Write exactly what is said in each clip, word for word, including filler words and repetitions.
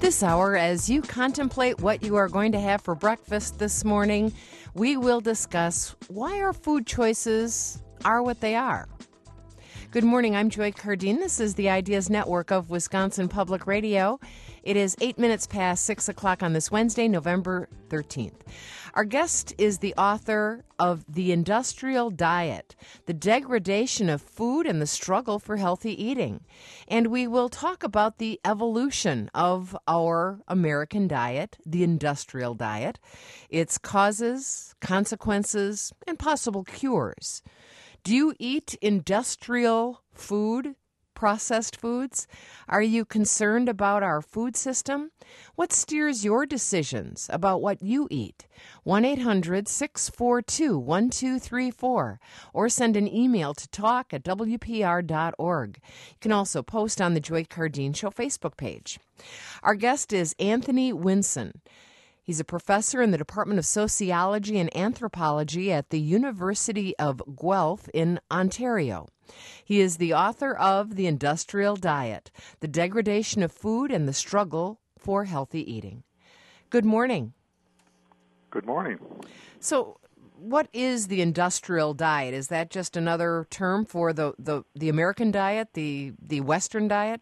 This hour, as you contemplate what you are going to have for breakfast this morning, we will discuss why our food choices are what they are. Good morning, I'm Joy Cardine. This is the Ideas Network of Wisconsin Public Radio. It is eight minutes past six o'clock on this Wednesday, November thirteenth. Our guest is the author of The Industrial Diet, The Degradation of Food and the Struggle for Healthy Eating. And we will talk about the evolution of our American diet, the industrial diet, its causes, consequences, and possible cures. Do you eat industrial food, processed foods? Are you concerned about our food system? What steers your decisions about what you eat? one eight hundred six four two one two three four or send an email to talk at w p r dot org. You can also post on the Joy Cardine Show Facebook page. Our guest is Anthony Winson. He's a professor in the Department of Sociology and Anthropology at the University of Guelph in Ontario. He is the author of The Industrial Diet, The Degradation of Food and the Struggle for Healthy Eating. Good morning. Good morning. So, what is the industrial diet? Is that just another term for the, the, the American diet, the, the Western diet?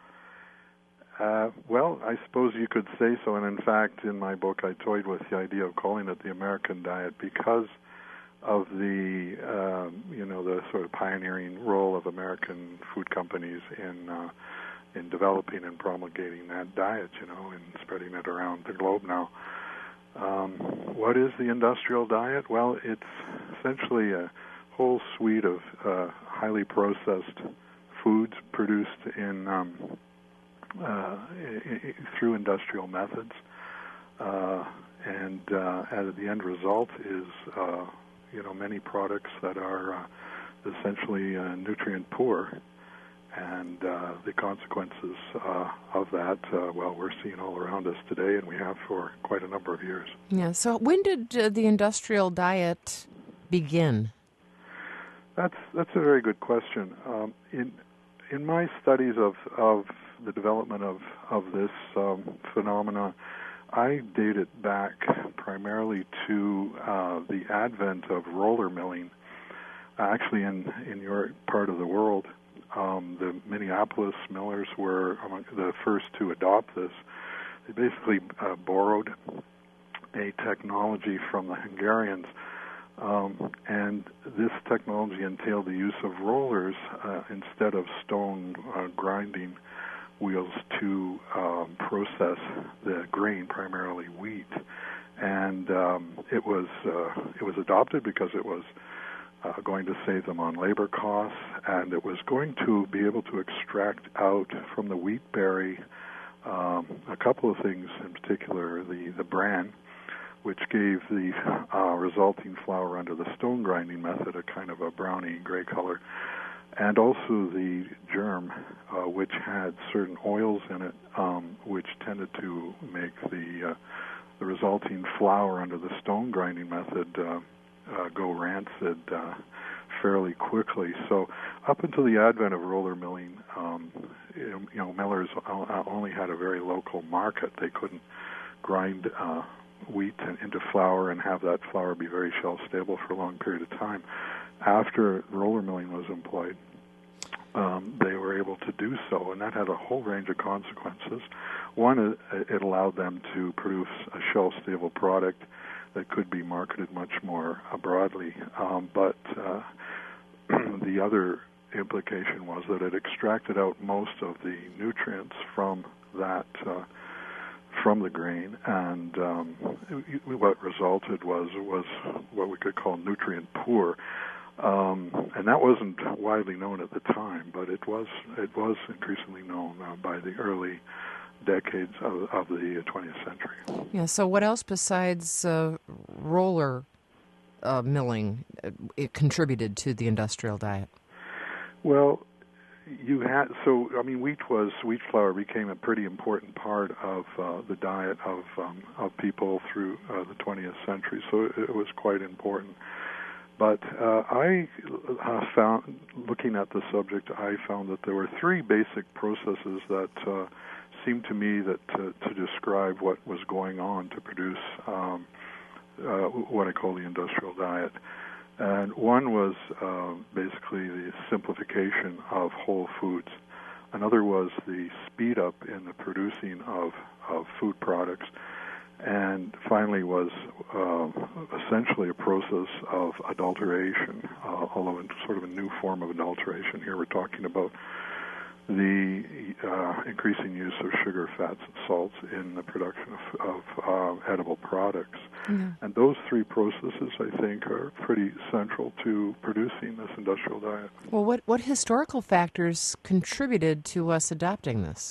Uh, well, I suppose you could say so, and in fact, in my book, I toyed with the idea of calling it the American diet because of the, um, you know, the sort of pioneering role of American food companies in uh, in developing and promulgating that diet, you know, and spreading it around the globe now. Um, what is the industrial diet? Well, it's essentially a whole suite of uh, highly processed foods produced in um, Uh, through industrial methods, uh, and uh, as the end result is, uh, you know, many products that are uh, essentially uh, nutrient poor, and uh, the consequences uh, of that, uh, well, we're seeing all around us today, and we have for quite a number of years. Yeah. So, when did uh, the industrial diet begin? That's that's a very good question. Um, in in my studies of of the development of, of this um, phenomena, I date it back primarily to uh, the advent of roller milling. Actually, in, in your part of the world, um, the Minneapolis millers were among the first to adopt this. They basically uh, borrowed a technology from the Hungarians, um, and this technology entailed the use of rollers uh, instead of stone uh, grinding wheels to um, process the grain, primarily wheat, and um, it was uh, it was adopted because it was uh, going to save them on labor costs, and it was going to be able to extract out from the wheat berry um, a couple of things, in particular the the bran, which gave the uh, resulting flour under the stone grinding method a kind of a browny gray color. And also the germ, uh, which had certain oils in it, um, which tended to make the uh, the resulting flour under the stone grinding method uh, uh, go rancid uh, fairly quickly. So, up until the advent of roller milling, um, you know, millers only had a very local market. They couldn't grind uh, wheat into flour and have that flour be very shelf stable for a long period of time. After roller milling was employed, um, they were able to do so, and that had a whole range of consequences. One, it allowed them to produce a shelf-stable product that could be marketed much more uh, broadly. Um, but uh, the other implication was that it extracted out most of the nutrients from that uh, from the grain, and um, what resulted was was what we could call nutrient poor. Um, and that wasn't widely known at the time, but it was it was increasingly known uh, by the early decades of, of the twentieth century. Yeah. So, what else besides uh, roller uh, milling uh, it contributed to the industrial diet? Well, you had so I mean, wheat was wheat flour became a pretty important part of uh, the diet of um, of people through uh, the twentieth century. So it, it was quite important. But uh, I uh, found, looking at the subject, I found that there were three basic processes that uh, seemed to me that to, to describe what was going on to produce um, uh, what I call the industrial diet. And one was uh, basically the simplification of whole foods. Another was the speed up in the producing of, of food products. And finally was uh, essentially a process of adulteration, uh, although in sort of a new form of adulteration. Here we're talking about the uh, increasing use of sugar, fats, and salts in the production of, of uh, edible products. Mm-hmm. And those three processes, I think, are pretty central to producing this industrial diet. Well, what, what historical factors contributed to us adopting this?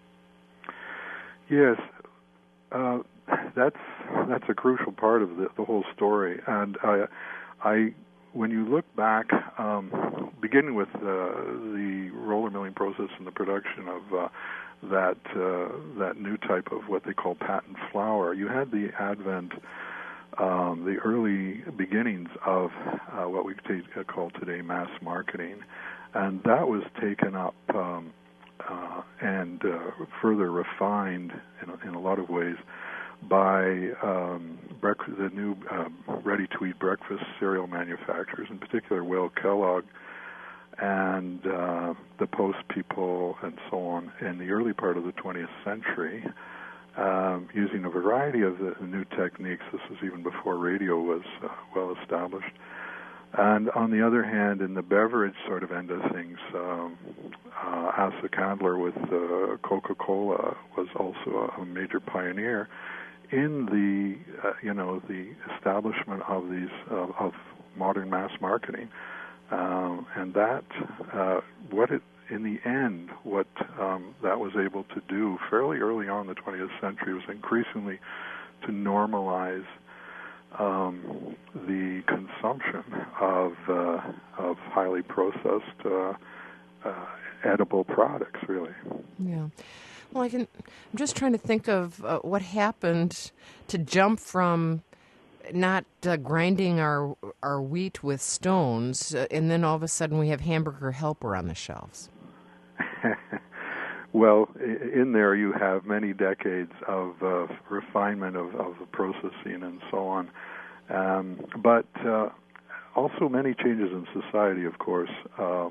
Yes, uh, that's that's a crucial part of the, the whole story. And I, I, when you look back, um, beginning with uh, the roller milling process and the production of uh, that uh, that new type of what they call patent flour, you had the advent, um, the early beginnings of uh, what we t- call today mass marketing, and that was taken up um, uh, and uh, further refined in a, in a lot of ways by um, brec- the new uh, ready-to-eat breakfast cereal manufacturers, in particular Will Kellogg and uh, the Post people and so on in the early part of the twentieth century, um, using a variety of the new techniques. This was even before radio was uh, well established. And on the other hand, in the beverage sort of end of things, um, uh, Asa Candler with uh, Coca-Cola was also a, a major pioneer in the, uh, you know, the establishment of these uh, of modern mass marketing, um, and that uh, what it in the end what um, that was able to do fairly early on in the twentieth century was increasingly to normalize um, the consumption of uh, of highly processed uh, uh, edible products, really. Yeah. Well, I can. I'm just trying to think of uh, what happened to jump from not uh, grinding our our wheat with stones, uh, and then all of a sudden we have Hamburger Helper on the shelves. Well, in there you have many decades of uh, refinement of, of the processing and so on, um, but uh, also many changes in society, of course. Uh,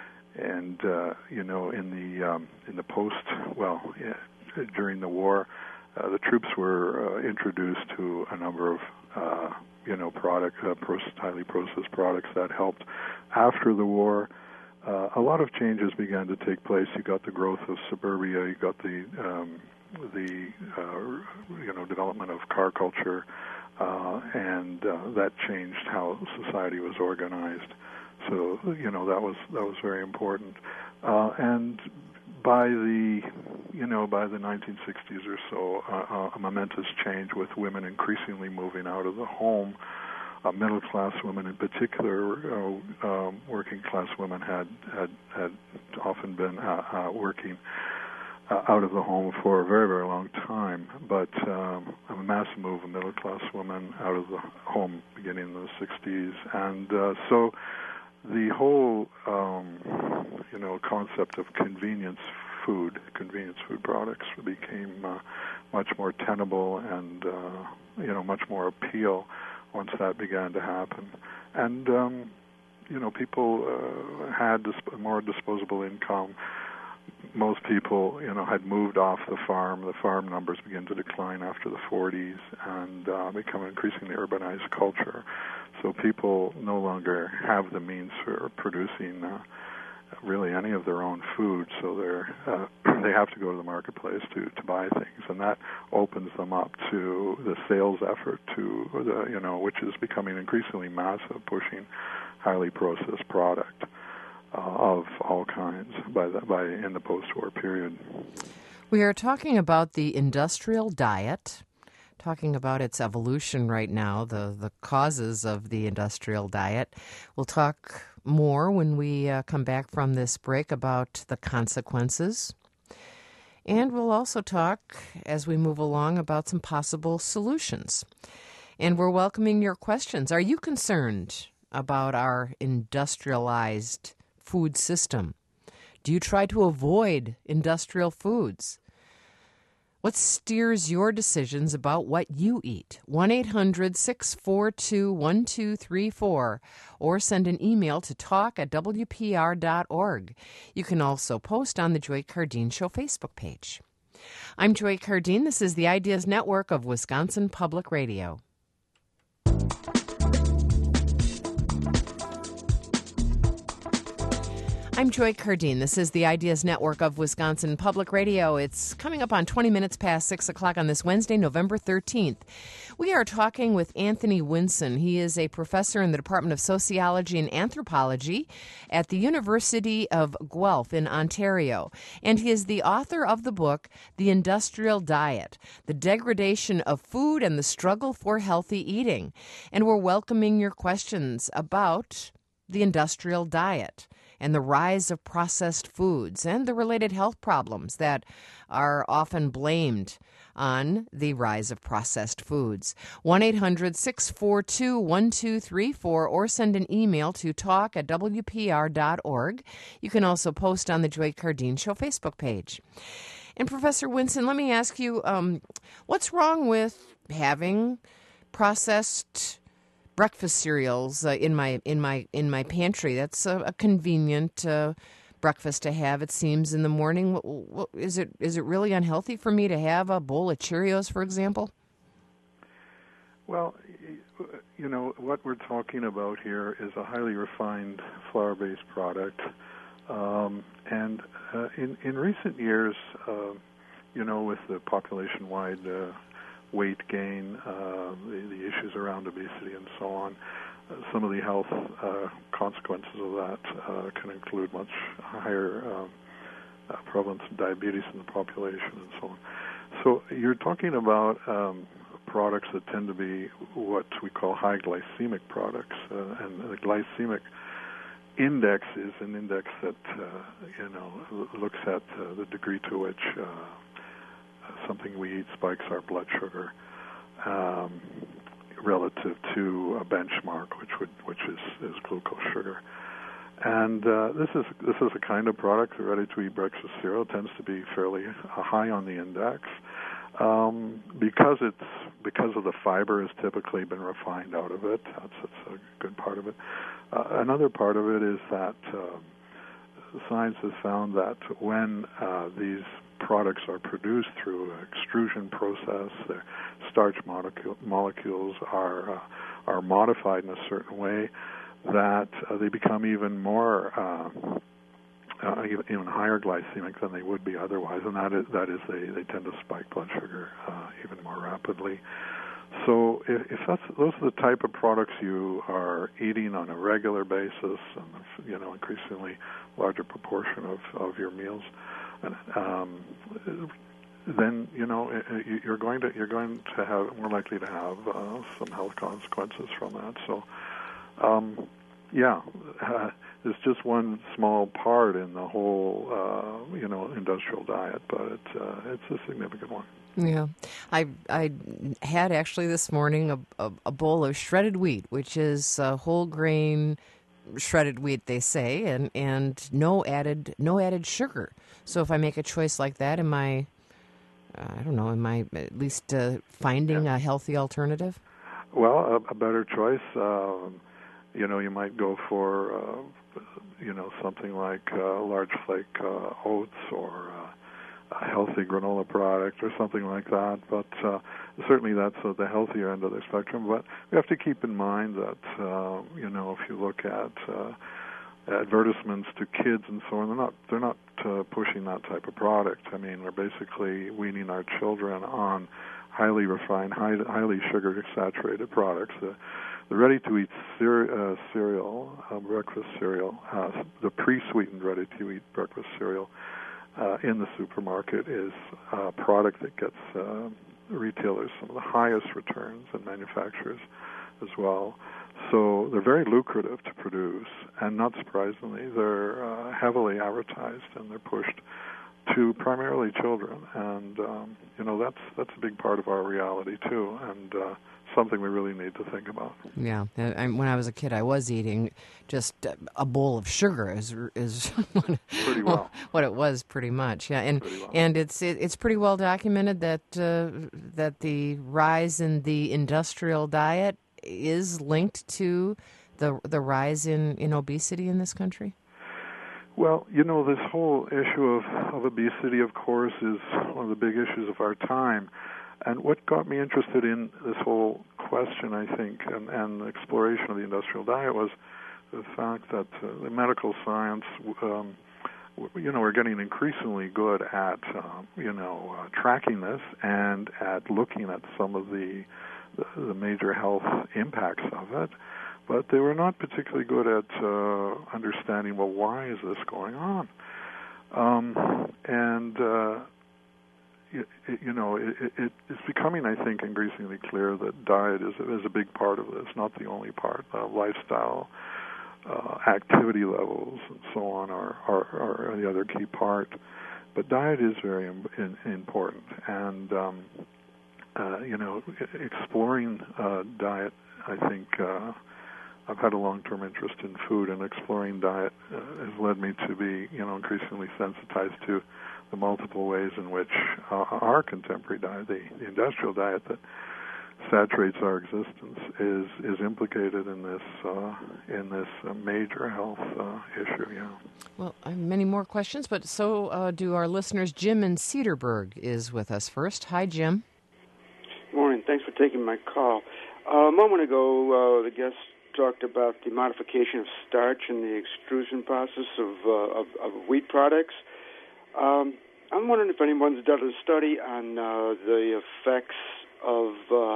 And uh, you know, in the um, in the post, well, yeah, during the war, uh, the troops were uh, introduced to a number of uh, you know product, uh, processed, highly processed products that helped. After the war, uh, a lot of changes began to take place. You got the growth of suburbia. You got the um, the uh, you know development of car culture, uh, and uh, that changed how society was organized. So you know that was that was very important, uh, and by the you know by the nineteen sixties or so, uh, a momentous change with women increasingly moving out of the home. Uh, middle class women, in particular, uh, um, working class women had had had often been uh, uh, working uh, out of the home for a very very long time, but um, a massive move of middle class women out of the home beginning in the sixties, and uh, so. The whole, um, you know, concept of convenience food, convenience food products became uh, much more tenable and, uh, you know, much more appeal once that began to happen. And, um, you know, people uh, had disp- more disposable income. Most people, you know, had moved off the farm. The farm numbers began to decline after the forties and uh, become an increasingly urbanized culture. So people no longer have the means for producing uh, really any of their own food. So they're uh, they have to go to the marketplace to, to buy things, and that opens them up to the sales effort, to the you know, which is becoming increasingly massive, pushing highly processed product uh, of all kinds by the, by in the post-war period. We are talking about the industrial diet. Talking about its evolution right now, the, the causes of the industrial diet. We'll talk more when we uh, come back from this break about the consequences. And we'll also talk, as we move along, about some possible solutions. And we're welcoming your questions. Are you concerned about our industrialized food system? Do you try to avoid industrial foods? What steers your decisions about what you eat? one eight hundred six four two one two three four or send an email to talk at w p r dot org. You can also post on the Joy Cardeen Show Facebook page. I'm Joy Cardeen. This is the Ideas Network of Wisconsin Public Radio. I'm Joy Cardeen. This is the Ideas Network of Wisconsin Public Radio. It's coming up on twenty minutes past six o'clock on this Wednesday, November thirteenth. We are talking with Anthony Winson. He is a professor in the Department of Sociology and Anthropology at the University of Guelph in Ontario. And he is the author of the book, The Industrial Diet, The Degradation of Food and the Struggle for Healthy Eating. And we're welcoming your questions about the industrial diet and the rise of processed foods and the related health problems that are often blamed on the rise of processed foods. one eight hundred six four two one two three four or send an email to talk at w p r dot org. You can also post on the Joy Cardeen Show Facebook page. And Professor Winson, let me ask you, um, what's wrong with having processed breakfast cereals uh, in my in my in my pantry? That's a, a convenient uh, breakfast to have. It seems in the morning. What, what, is it is it really unhealthy for me to have a bowl of Cheerios, for example? Well, you know what we're talking about here is a highly refined flour-based product, um, and uh, in in recent years, uh, you know, with the population-wide Uh, weight gain, uh, the, the issues around obesity and so on. Uh, some of the health uh, consequences of that uh, can include much higher um, uh, prevalence of diabetes in the population and so on. So you're talking about um, products that tend to be what we call high glycemic products, uh, and the glycemic index is an index that, uh, you know, looks at uh, the degree to which uh, something we eat spikes our blood sugar um, relative to a benchmark, which would which is, is glucose sugar. And uh, this is this is a kind of product. The ready-to-eat breakfast cereal tends to be fairly high on the index um, because it's because of the fiber has typically been refined out of it. That's, that's a good part of it. Uh, another part of it is that uh, science has found that when uh, these products are produced through an extrusion process, their starch molecule, molecules are uh, are modified in a certain way that uh, they become even more uh, uh, even higher glycemic than they would be otherwise, and that is that is they, they tend to spike blood sugar uh, even more rapidly. So if, if that's those are the type of products you are eating on a regular basis, and you know increasingly larger proportion of, of your meals, Um, then you know you're going to you're going to have more likely to have uh, some health consequences from that. So, um, yeah, uh, it's just one small part in the whole uh, you know industrial diet, but it's uh, it's a significant one. Yeah, I I had actually this morning a, a, a bowl of shredded wheat, which is uh, whole grain shredded wheat, they say, and, and no added no added sugar. So if I make a choice like that, am I, uh, I don't know, am I at least uh, finding yeah. a healthy alternative? Well, a, a better choice, um, you know, you might go for, uh, you know, something like uh, large flake uh, oats or uh, a healthy granola product or something like that. But uh, certainly that's uh, the healthier end of the spectrum. But we have to keep in mind that, uh, you know, if you look at uh, advertisements to kids and so on, they're not they're not uh, pushing that type of product. I mean, they're basically weaning our children on highly refined, high, highly sugar-saturated products. The, the ready-to-eat cere- uh, cereal, uh, breakfast cereal, uh, the pre-sweetened ready-to-eat breakfast cereal uh, in the supermarket is a product that gets uh, retailers some of the highest returns and manufacturers as well. So they're very lucrative to produce, and not surprisingly, they're uh, heavily advertised and they're pushed to primarily children, and um, you know that's that's a big part of our reality too, and uh, something we really need to think about. Yeah, and, and when I was a kid, I was eating just a bowl of sugar is is what, Pretty well. what it was, pretty much. Yeah, and Pretty well. and it's it, it's pretty well documented that uh, that the rise in the industrial diet is linked to the the rise in, in obesity in this country. Well, you know, this whole issue of, of obesity, of course, is one of the big issues of our time. And what got me interested in this whole question, I think, and, and the exploration of the industrial diet was the fact that uh, the medical science, um, you know, we're getting increasingly good at, um, you know, uh, tracking this and at looking at some of the, the, the major health impacts of it. But they were not particularly good at uh, understanding, well, why is this going on? Um, and, uh, it, it, you know, it, it, it's becoming, I think, increasingly clear that diet is, is a big part of this, not the only part. Uh, lifestyle, uh, activity levels, and so on are, are, are the other key part. But diet is very im- in, important. And, um, uh, you know, exploring uh, diet, I think... Uh, I've had a long-term interest in food, and exploring diet uh, has led me to be, you know, increasingly sensitized to the multiple ways in which uh, our contemporary diet, the, the industrial diet that saturates our existence, is is implicated in this uh, in this uh, major health uh, issue. Yeah. Well, I have many more questions, but so uh, do our listeners. Jim in Cedarburg is with us first. Hi, Jim. Good morning. Thanks for taking my call. Uh, a moment ago, uh, the guest talked about the modification of starch and the extrusion process of, uh, of, of wheat products. Um, I'm wondering if anyone's done a study on uh, the effects of uh,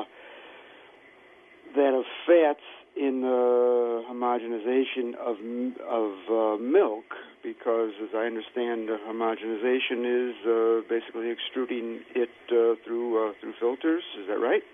that of fats in the homogenization of of uh, milk, because, as I understand, uh, homogenization is uh, basically extruding it uh, through uh, through filters. Is that right?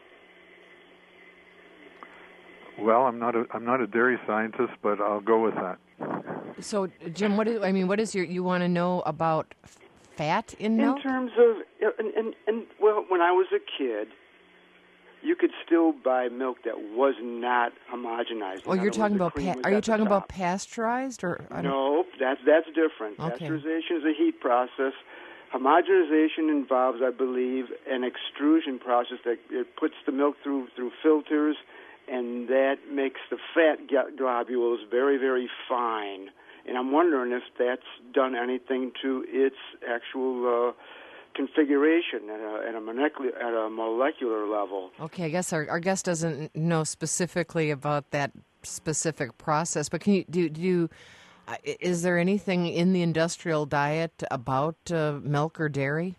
Well, I'm not a I'm not a dairy scientist, but I'll go with that. So, Jim, what is, I mean, what is your you want to know about fat in milk? In terms of, and, and, and well, when I was a kid, you could still buy milk that was not homogenized. Oh, you're talking about pa- are you talking about pasteurized or? I don't... Nope, that's that's different. Okay. Pasteurization is a heat process. Homogenization involves, I believe, an extrusion process that it puts the milk through through filters, and that makes the fat globules very, very fine. And I'm wondering if that's done anything to its actual uh, configuration at a, at, a molecular, at a molecular level. Okay, I guess our, our guest doesn't know specifically about that specific process, but can you do, do you, uh, is there anything in the industrial diet about uh, milk or dairy?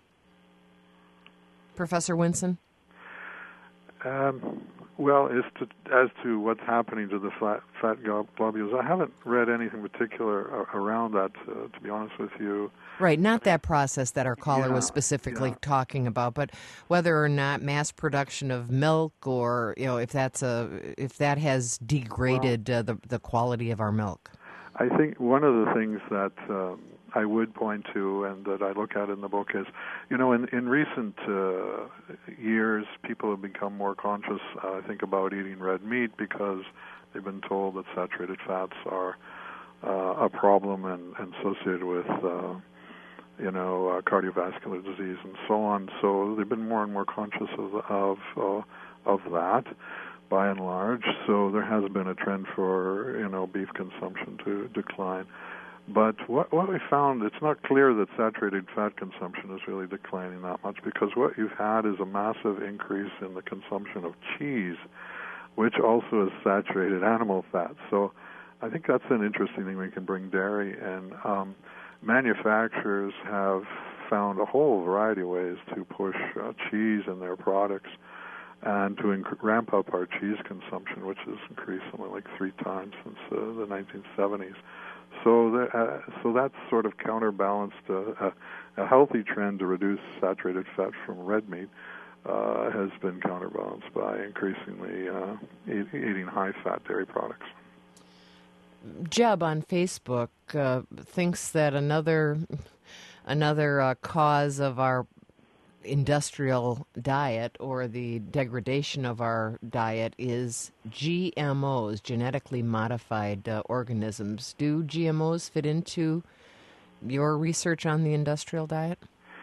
Professor Winson? Um, well, as to, as to what's happening to the fat, fat globules, I haven't read anything particular around that, uh, to be honest with you. Right, not that process that our caller yeah, was specifically yeah. talking about, but whether or not mass production of milk, or you know, if that's a if that has degraded well, uh, the the quality of our milk. I think one of the things that um, I would point to, and that I look at in the book, is, you know, in, in recent uh, years, people have become more conscious, uh, I think, about eating red meat because they've been told that saturated fats are uh, a problem and, and associated with, uh, you know, uh, cardiovascular disease and so on. So they've been more and more conscious of of, uh, of that, by and large. So there has been a trend for, you know, beef consumption to decline. But what what we found, it's not clear that saturated fat consumption is really declining that much, because what you've had is a massive increase in the consumption of cheese, which also is saturated animal fat. So I think that's an interesting thing we can bring dairy in. Um, manufacturers have found a whole variety of ways to push uh, cheese in their products and to inc- ramp up our cheese consumption, which has increased something like three times since uh, the nineteen seventies. So, the, uh, so that's sort of counterbalanced uh, a, a healthy trend to reduce saturated fat from red meat uh, has been counterbalanced by increasingly uh, eat, eating high-fat dairy products. Jeb on Facebook uh, thinks that another Another uh, cause of our industrial diet or the degradation of our diet is G M Os, genetically modified uh, organisms. Do G M Os fit into your research on the industrial diet?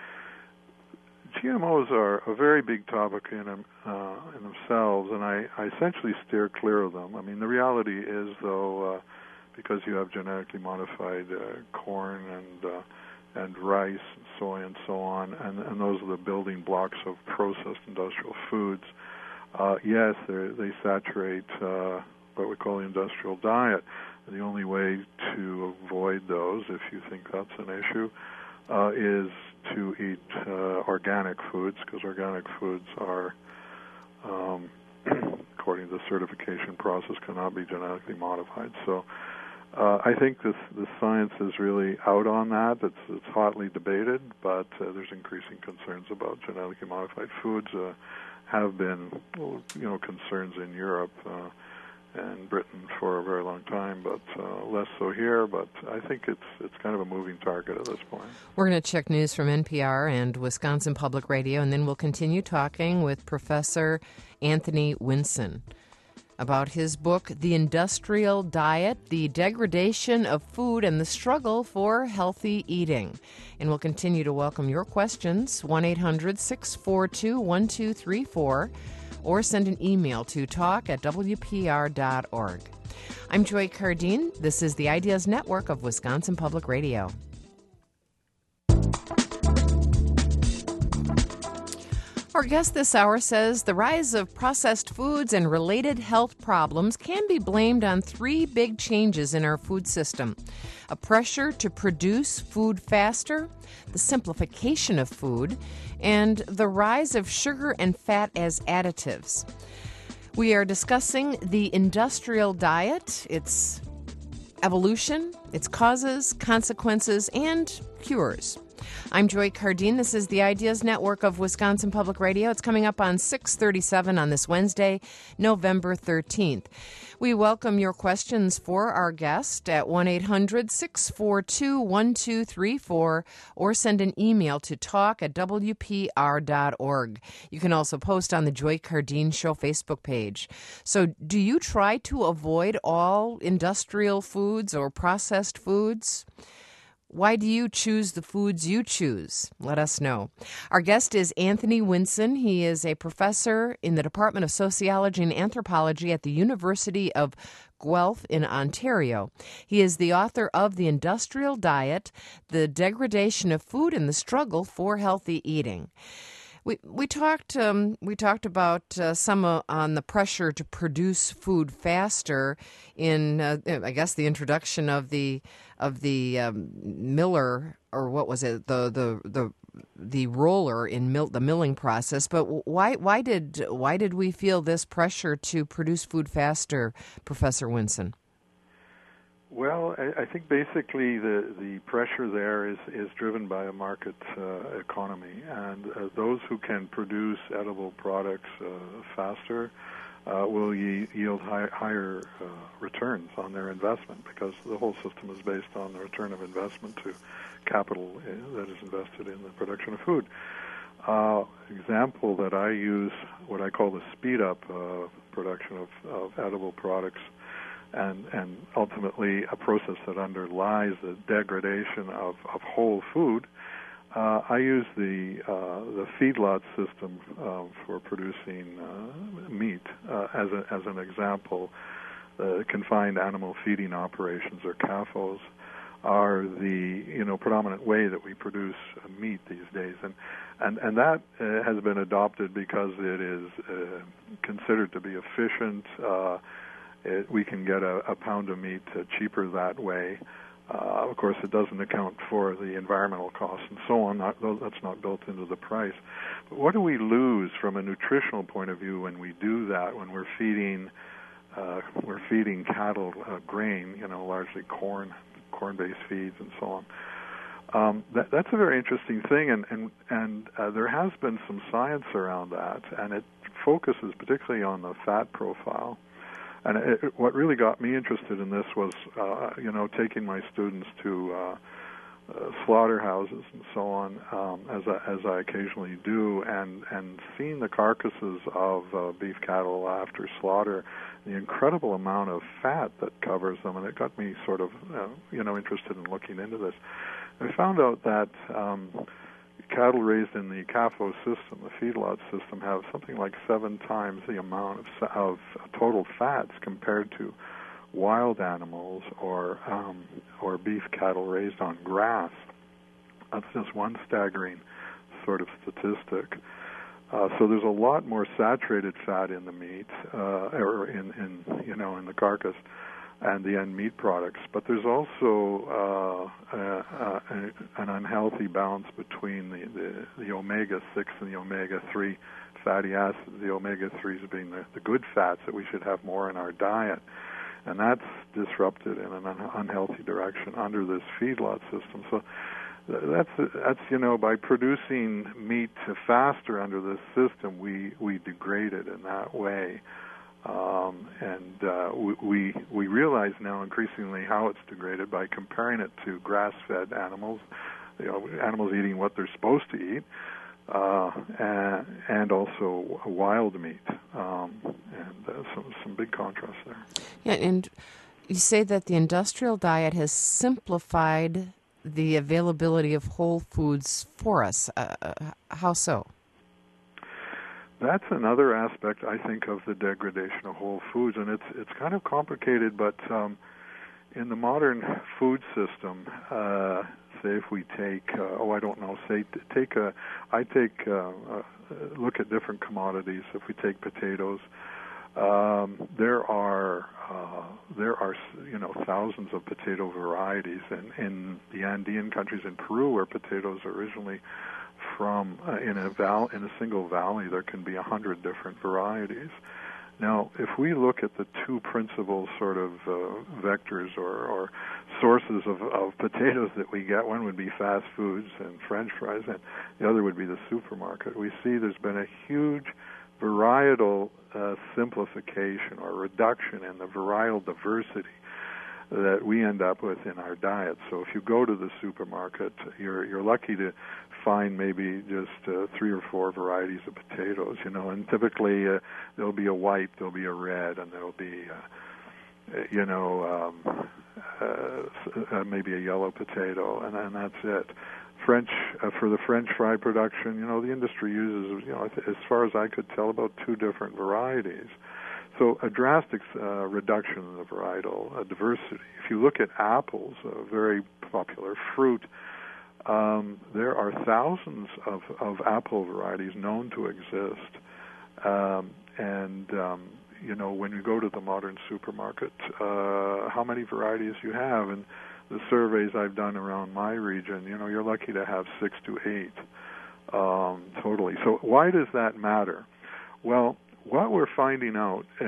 G M Os are a very big topic in them, uh, in themselves, and I, I essentially steer clear of them. I mean, the reality is, though, uh, because you have genetically modified uh, corn and uh, and rice and soy and so on, and, and those are the building blocks of processed industrial foods. Uh, yes, they saturate uh, what we call the industrial diet. The only way to avoid those, if you think that's an issue, uh, is to eat uh, organic foods, because organic foods are, um, according to the certification process, cannot be genetically modified. So Uh, I think this, the science is really out on that. It's, it's hotly debated, but uh, there's increasing concerns about genetically modified foods. Uh, have been, you know, concerns in Europe uh, and Britain for a very long time, but uh, less so here. But I think it's it's kind of a moving target at this point. We're going to check news from N P R and Wisconsin Public Radio, and then we'll continue talking with Professor Anthony Winson about his book, The Industrial Diet, The Degradation of Food and the Struggle for Healthy Eating. And we'll continue to welcome your questions, one eight hundred six four two one two three four, or send an email to talk at w p r dot org. I'm Joy Cardine. This is the Ideas Network of Wisconsin Public Radio. Our guest this hour says the rise of processed foods and related health problems can be blamed on three big changes in our food system: a pressure to produce food faster, the simplification of food, and the rise of sugar and fat as additives. We are discussing the industrial diet, its evolution, its causes, consequences, and cures. I'm Joy Cardine. This is the Ideas Network of Wisconsin Public Radio. It's coming up on six thirty-seven on this Wednesday, November thirteenth. We welcome your questions for our guest at one eight hundred six four two one two three four or send an email to talk at w p r dot org. You can also post on the Joy Cardine Show Facebook page. So do you try to avoid all industrial foods or processed foods? Why do you choose the foods you choose? Let us know. Our guest is Anthony Winson. He is a professor in the Department of Sociology and Anthropology at the University of Guelph in Ontario. He is the author of The Industrial Diet, The Degradation of Food and the Struggle for Healthy Eating. We we talked um, we talked about uh, some uh, on the pressure to produce food faster in uh, I guess the introduction of the of the um, miller, or what was it, the the the the roller in mill, the milling process. But why why did why did we feel this pressure to produce food faster, Professor Winson? Well, I, I think basically the, the pressure there is, is driven by a market uh, economy, and uh, those who can produce edible products uh, faster uh, will ye- yield high, higher uh, returns on their investment, because the whole system is based on the return of investment to capital uh, that is invested in the production of food. Uh, example that I use, what I call the speed-up uh, production of, of edible products, and and ultimately a process that underlies the degradation of, of whole food. Uh, I use the uh, the feedlot system uh, for producing uh, meat uh, as a, as an example. Uh, confined animal feeding operations, or C A F Os, are the you know predominant way that we produce uh, meat these days, and and and that uh, has been adopted because it is uh, considered to be efficient. Uh, It, we can get a, a pound of meat uh, cheaper that way. Uh, of course, it doesn't account for the environmental costs and so on. Not, that's not built into the price. But what do we lose from a nutritional point of view when we do that? When we're feeding, uh, we're feeding cattle uh, grain, you know, largely corn, corn-based feeds, and so on. Um, that, that's a very interesting thing, and and and uh, there has been some science around that, and it focuses particularly on the fat profile. And it, what really got me interested in this was, uh, you know, taking my students to uh, uh, slaughterhouses and so on, um, as I, as I occasionally do, and and seeing the carcasses of uh, beef cattle after slaughter, the incredible amount of fat that covers them, and it got me sort of uh, you know interested in looking into this. I found out that um, cattle raised in the C A F O system, the feedlot system, have something like seven times the amount of, of total fats compared to wild animals or um, or beef cattle raised on grass. That's just one staggering sort of statistic. Uh, so there's a lot more saturated fat in the meat, uh, or in, in you know in the carcass and the end meat products. But there's also uh, uh, uh, an unhealthy balance between the, the, the omega six and the omega three fatty acids. The omega threes being the, the good fats that we should have more in our diet. And that's disrupted in an un- unhealthy direction under this feedlot system. So that's, that's you know, by producing meat faster under this system, we, we degrade it in that way. Um, and uh, we, we we realize now increasingly how it's degraded by comparing it to grass-fed animals, you know, animals eating what they're supposed to eat, uh, and, and also wild meat. Um, and uh, some some big contrast there. Yeah, and you say that the industrial diet has simplified the availability of whole foods for us. Uh, how so? That's another aspect, I think, of the degradation of whole foods, and it's it's kind of complicated. But um, in the modern food system, uh, say if we take, uh, oh, I don't know, say t- take a, I take uh, uh, look at different commodities. If we take potatoes, um, there are uh, there are you know thousands of potato varieties, and in the Andean countries in Peru, where potatoes are originally from uh, in a val in a single valley, there can be a hundred different varieties. Now, if we look at the two principal sort of uh, vectors or, or sources of, of potatoes that we get, one would be fast foods and French fries, and the other would be the supermarket. We see there's been a huge varietal uh, simplification or reduction in the varietal diversity that we end up with in our diet. So if you go to the supermarket, you're you're lucky to find maybe just uh, three or four varieties of potatoes, you know, and typically uh, there'll be a white, there'll be a red, and there'll be, uh, you know, um, uh, uh, maybe a yellow potato, and, and that's it. French, uh, for the French fry production, you know, the industry uses, you know, as far as I could tell, about two different varieties. So a drastic uh, reduction in the varietal uh, diversity. If you look at apples, a very popular fruit, um, there are thousands of, of apple varieties known to exist. Um, and, um, you know, when you go to the modern supermarket, uh, how many varieties you have? And the surveys I've done around my region, you know, you're lucky to have six to eight um, totally. So why does that matter? Well, what we're finding out, uh,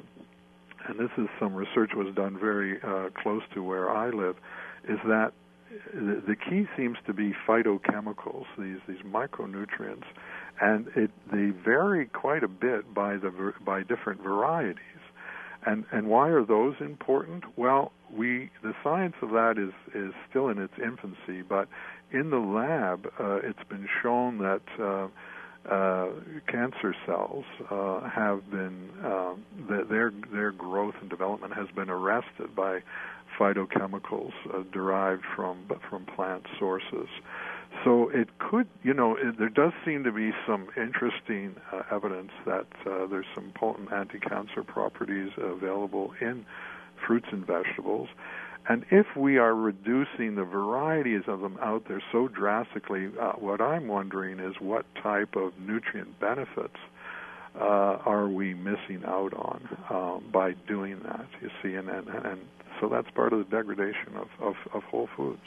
and this is some research was done very uh, close to where I live, is that the, the key seems to be phytochemicals, these these micronutrients, and it they vary quite a bit by the by different varieties. And and why are those important? Well, we the science of that is is still in its infancy, but in the lab, uh, it's been shown that uh, uh, cancer cells uh, have been um, that their their growth and development has been arrested by phytochemicals uh, derived from from plant sources. So it could, you know, it, there does seem to be some interesting uh, evidence that uh, there's some potent anti-cancer properties available in fruits and vegetables. And if we are reducing the varieties of them out there so drastically, uh, what I'm wondering is what type of nutrient benefits uh, are we missing out on um, by doing that, you see? And, and, and so that's part of the degradation of, of, of whole foods.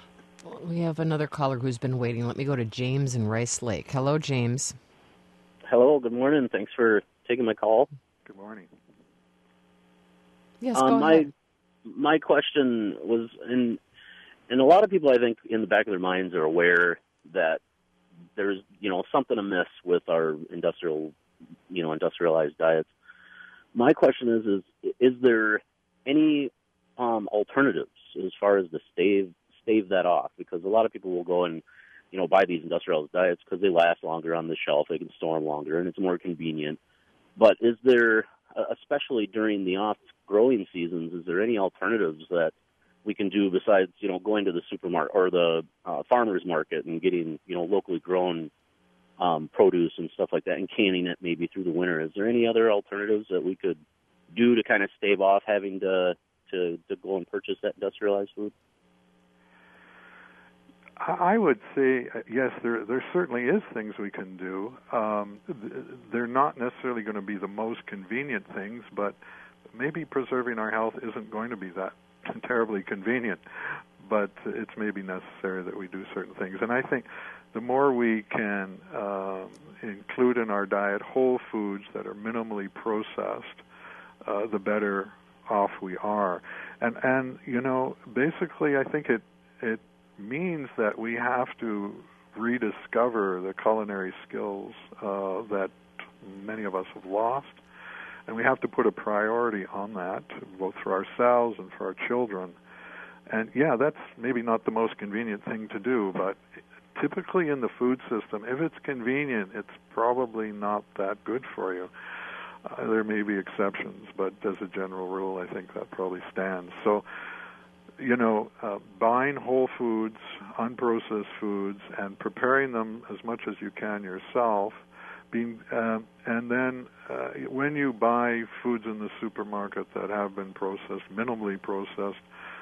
We have another caller who's been waiting. Let me go to James in Rice Lake. Hello, James. Hello, good morning. Thanks for taking my call. Good morning. Yes, um, go my, ahead. My question was, and, and a lot of people, I think, in the back of their minds are aware that there's, you know, something amiss with our industrial, you know, industrialized diets. My question is, is, is there any um, alternatives as far as the stave stave that off, because a lot of people will go and, you know, buy these industrialized diets because they last longer on the shelf, they can store them longer, and it's more convenient. But is there, especially during the off-growing seasons, is there any alternatives that we can do besides, you know, going to the supermarket or the uh, farmer's market and getting, you know, locally grown um, produce and stuff like that and canning it maybe through the winter? Is there any other alternatives that we could do to kind of stave off having to, to, to go and purchase that industrialized food? I would say, yes, there there certainly is things we can do. Um, they're not necessarily going to be the most convenient things, but maybe preserving our health isn't going to be that terribly convenient, but it's maybe necessary that we do certain things. And I think the more we can um, include in our diet whole foods that are minimally processed, uh, the better off we are. And, and you know, basically I think it it means that we have to rediscover the culinary skills uh, that many of us have lost, and we have to put a priority on that, both for ourselves and for our children. And yeah, that's maybe not the most convenient thing to do, but typically in the food system, if it's convenient, it's probably not that good for you. Uh, there may be exceptions, but as a general rule, I think that probably stands. So, you know, uh, buying whole foods, unprocessed foods, and preparing them as much as you can yourself. Being, uh, and then uh, when you buy foods in the supermarket that have been processed, minimally processed,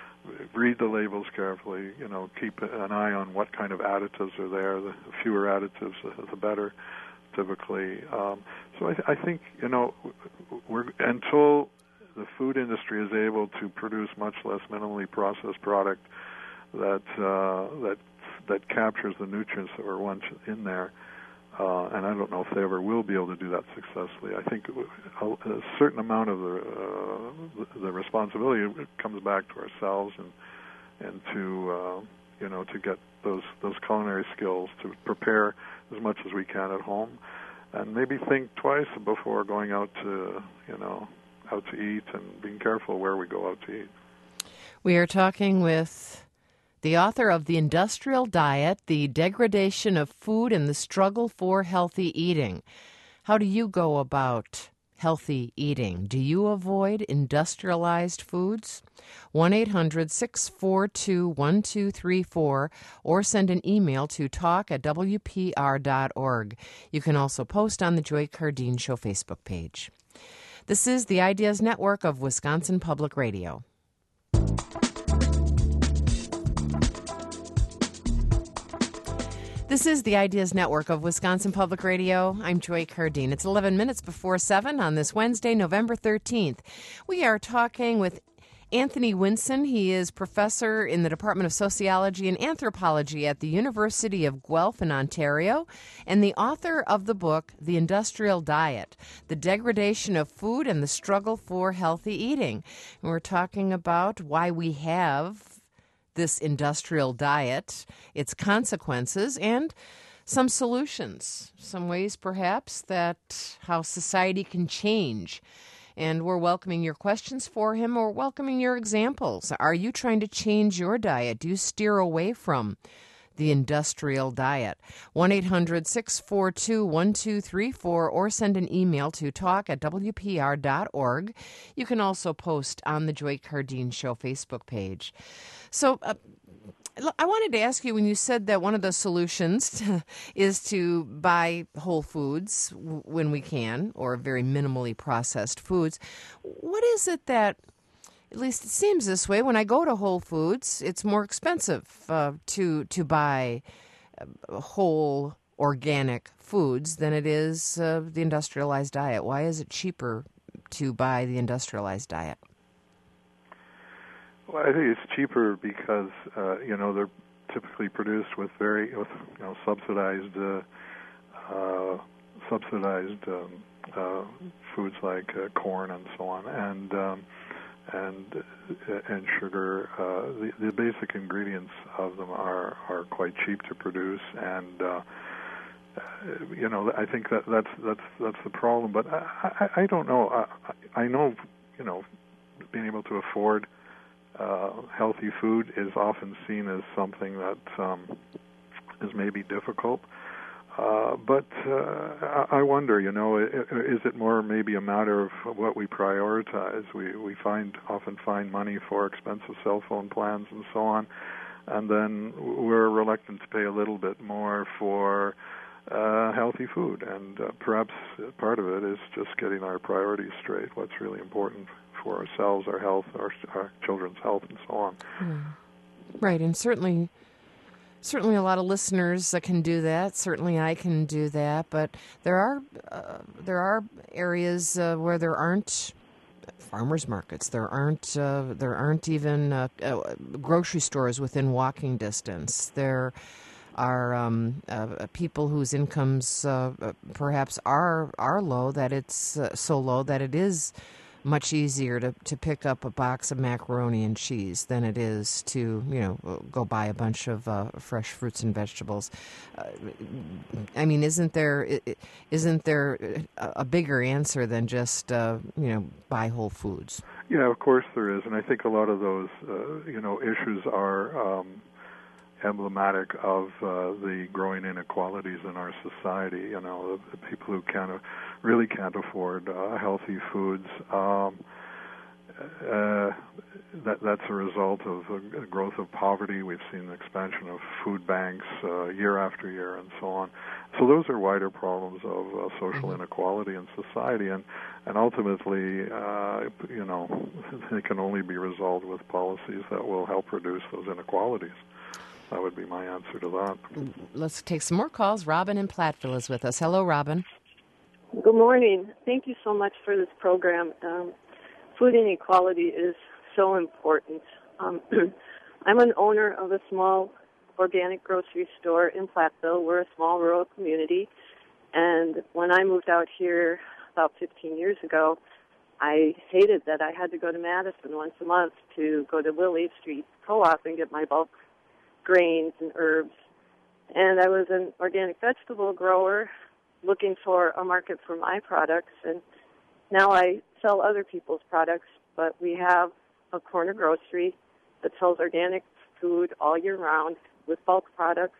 read the labels carefully. You know, keep an eye on what kind of additives are there. The fewer additives, the better, typically. Um, so I, th- I think, you know, we're until the food industry is able to produce much less minimally processed product that uh, that that captures the nutrients that were once in there, uh, and I don't know if they ever will be able to do that successfully. I think a, a certain amount of the uh, the responsibility comes back to ourselves and and to uh, you know to get those those culinary skills to prepare as much as we can at home, and maybe think twice before going out to you know. out to eat, and being careful where we go out to eat. We are talking with the author of The Industrial Diet, The Degradation of Food and the Struggle for Healthy Eating. How do you go about healthy eating? Do you avoid industrialized foods? one eight hundred six four two one two three four or send an email to talk at w p r dot org. You can also post on the Joy Cardine Show Facebook page. This is the Ideas Network of Wisconsin Public Radio. This is the Ideas Network of Wisconsin Public Radio. I'm Joy Cardine. It's eleven minutes before seven on this Wednesday, November thirteenth. We are talking with Anthony Winson. He is professor in the Department of Sociology and Anthropology at the University of Guelph in Ontario, and the author of the book, The Industrial Diet, The Degradation of Food and the Struggle for Healthy Eating. And we're talking about why we have this industrial diet, its consequences, and some solutions, some ways perhaps that how society can change. And we're welcoming your questions for him or welcoming your examples. Are you trying to change your diet? Do you steer away from the industrial diet? one eight hundred six four two one two three four or send an email to talk at w p r dot org. You can also post on the Joy Cardine Show Facebook page. So, uh, I wanted to ask you, when you said that one of the solutions is to buy whole foods when we can, or very minimally processed foods, what is it that, at least it seems this way, when I go to Whole Foods, it's more expensive uh, to to buy whole organic foods than it is uh, the industrialized diet? Why is it cheaper to buy the industrialized diet? Well, I think it's cheaper because uh, you know they're typically produced with very with, you know subsidized uh, uh, subsidized um, uh, foods like uh, corn and so on, and um, and uh, and sugar. Uh, the, the basic ingredients of them are, are quite cheap to produce, and uh, you know I think that that's that's that's the problem. But I, I, I don't know. I, I know you know being able to afford uh, healthy food is often seen as something that um, is maybe difficult. Uh, but uh, I wonder, you know, is it more maybe a matter of what we prioritize? We we find often find money for expensive cell phone plans and so on, and then we're reluctant to pay a little bit more for uh, healthy food. And uh, perhaps part of it is just getting our priorities straight. What's really important for ourselves, our health, our, our children's health, and so on. Yeah. Right, and certainly. Certainly a lot of listeners uh, can do that. Certainly I can do that. But there are uh, there are areas uh, where there aren't farmers markets. There aren't uh, there aren't even uh, uh, grocery stores within walking distance. There are um, uh, people whose incomes uh, perhaps are are low, that it's uh, so low that it is much easier to, to pick up a box of macaroni and cheese than it is to, you know, go buy a bunch of uh, fresh fruits and vegetables. Uh, I mean, isn't there isn't there a bigger answer than just, uh, you know, buy Whole Foods? Yeah, of course there is, and I think a lot of those, uh, you know, issues are um, emblematic of uh, the growing inequalities in our society. You know, the, the people who can't really can't afford uh, healthy foods. Um, uh, that that's a result of a growth of poverty. We've seen the expansion of food banks uh, year after year, and so on. So those are wider problems of uh, social mm-hmm. inequality in society, and and ultimately, uh, you know, they can only be resolved with policies that will help reduce those inequalities. That would be my answer to that. Let's take some more calls. Robin in Platteville is with us. Hello, Robin. Good morning. Thank you so much for this program. Um, food inequality is so important. Um, I'm an owner of a small organic grocery store in Platteville. We're a small rural community. And when I moved out here about fifteen years ago, I hated that I had to go to Madison once a month to go to Lily Street Co-op and get my bulk grains and herbs. And I was an organic vegetable grower looking for a market for my products, and now I sell other people's products, but we have a corner grocery that sells organic food all year round with bulk products,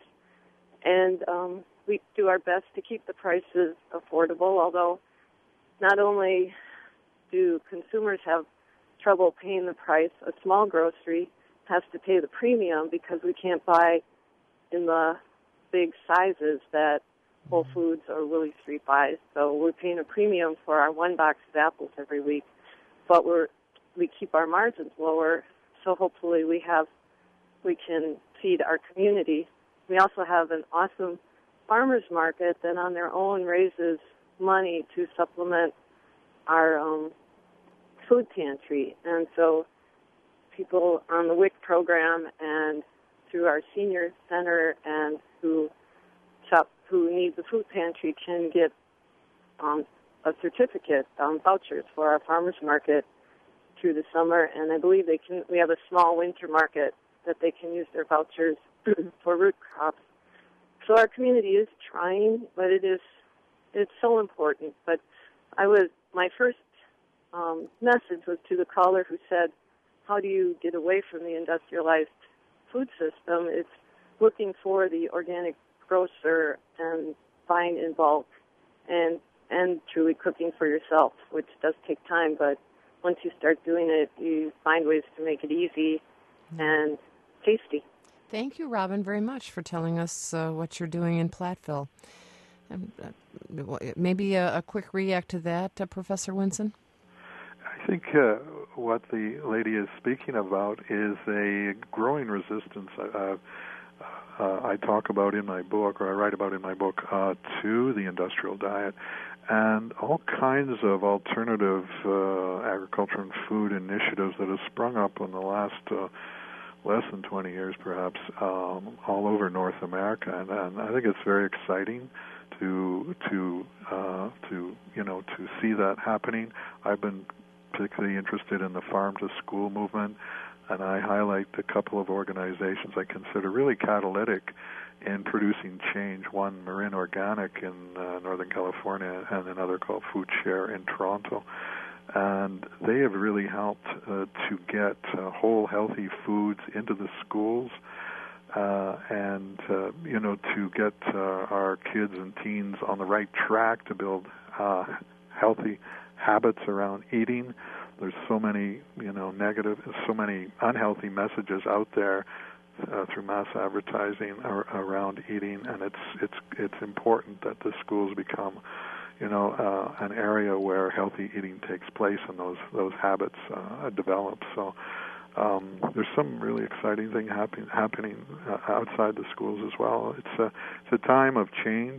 and um, we do our best to keep the prices affordable, although not only do consumers have trouble paying the price, a small grocery has to pay the premium because we can't buy in the big sizes that Whole Foods or Willie Street buys. So we're paying a premium for our one box of apples every week, but we're we keep our margins lower. So hopefully we have we can feed our community. We also have an awesome farmers market that on their own raises money to supplement our um, food pantry, and so people on the W I C program and through our senior center and who shop, who need the food pantry can get um, a certificate, um, vouchers for our farmers market through the summer, and I believe they can. We have a small winter market that they can use their vouchers for root crops. So our community is trying, but it is it's so important. But I was my first um, message was to the caller who said, how do you get away from the industrialized food system? It's looking for the organic grocer and buying in bulk and and truly cooking for yourself, which does take time, but once you start doing it, you find ways to make it easy and tasty. Thank you, Robin, very much for telling us uh, what you're doing in Platteville. Um, uh, maybe a, a quick react to that, uh, Professor Winson? I think uh, what the lady is speaking about is a growing resistance uh, uh, I talk about in my book, or I write about in my book, uh, to the industrial diet, and all kinds of alternative uh, agriculture and food initiatives that have sprung up in the last uh, less than twenty years, perhaps, um, all over North America, and, and I think it's very exciting to to uh, to you know to see that happening. I've been particularly interested in the farm to school movement, and I highlight a couple of organizations I consider really catalytic in producing change. One, Marin Organic in uh, Northern California, and another called Food Share in Toronto. and they have really helped uh, to get uh, whole, healthy foods into the schools, uh, and uh, you know, to get uh, our kids and teens on the right track to build uh, healthy habits around eating. There's so many, you know, negative, so many unhealthy messages out there uh, through mass advertising ar- around eating, and it's it's it's important that the schools become, you know, uh, an area where healthy eating takes place and those those habits uh, develop. So um, there's some really exciting thing happen, happening uh, outside the schools as well. It's a it's a time of change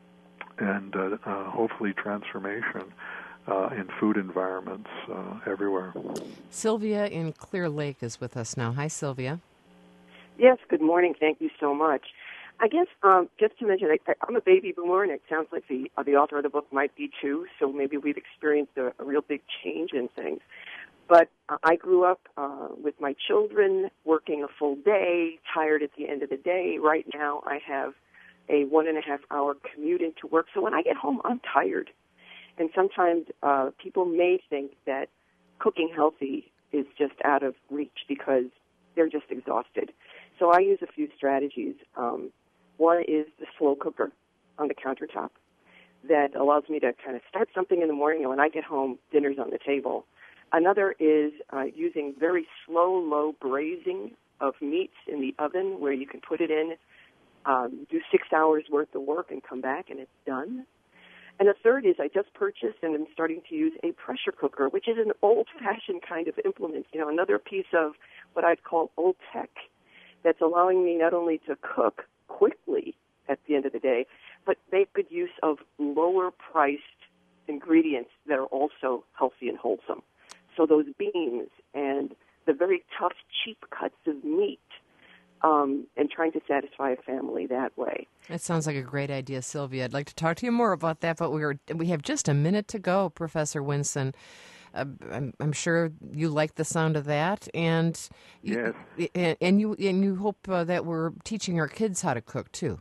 and uh, uh, hopefully transformation uh, in food environments uh, everywhere. Sylvia in Clear Lake is with us now. Hi, Sylvia. Yes, good morning. Thank you so much. I guess um, just to mention, I, I'm a baby boomer, and it sounds like the uh, the author of the book might be too, so maybe we've experienced a, a real big change in things. But uh, I grew up uh, with my children, working a full day, tired at the end of the day. Right now I have a one and a half hour commute into work, so when I get home, I'm tired. And sometimes uh, people may think that cooking healthy is just out of reach because they're just exhausted. So I use a few strategies. Um, one is the slow cooker on the countertop that allows me to kind of start something in the morning, and when I get home, dinner's on the table. Another is uh, using very slow, low braising of meats in the oven where you can put it in, um, do six hours worth of work and come back and it's done. And a third is I just purchased and I'm starting to use a pressure cooker, which is an old-fashioned kind of implement, you know, another piece of what I'd call old tech that's allowing me not only to cook quickly at the end of the day, but make good use of lower-priced ingredients that are also healthy and wholesome. So those beans and the very tough, cheap cuts of meat, um, and trying to satisfy a family that way. That sounds like a great idea, Sylvia. I'd like to talk to you more about that, but we are we have just a minute to go, Professor Winson. Uh, I'm, I'm sure you like the sound of that, and yes, you, and, and you and you hope uh, that we're teaching our kids how to cook too.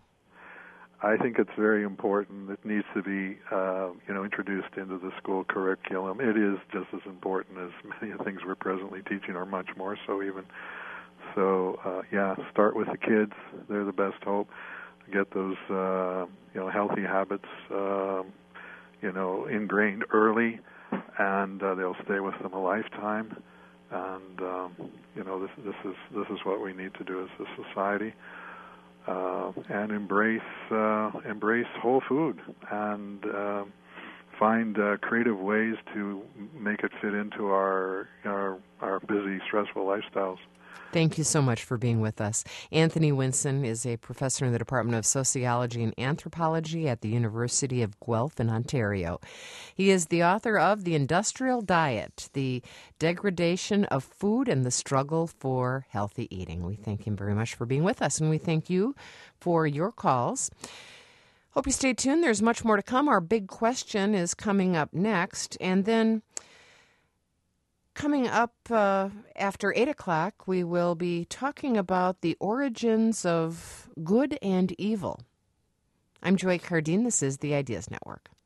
I think it's very important. It needs to be, uh, you know, introduced into the school curriculum. It is just as important as many of the things we're presently teaching, or much more so even. So, uh, yeah, start with the kids. They're the best hope. Get those, uh, you know, healthy habits, um, you know, ingrained early, and uh, they'll stay with them a lifetime. And um, you know, this this is this is what we need to do as a society. Uh, and embrace uh, embrace whole food and uh, find uh, creative ways to make it fit into our our our busy, stressful lifestyles. Thank you so much for being with us. Anthony Winson is a professor in the Department of Sociology and Anthropology at the University of Guelph in Ontario. He is the author of The Industrial Diet, The Degradation of Food and the Struggle for Healthy Eating. We thank him very much for being with us, and we thank you for your calls. Hope you stay tuned. There's much more to come. Our big question is coming up next, and then coming up uh, after eight o'clock, we will be talking about the origins of good and evil. I'm Joy Cardine. This is the Ideas Network.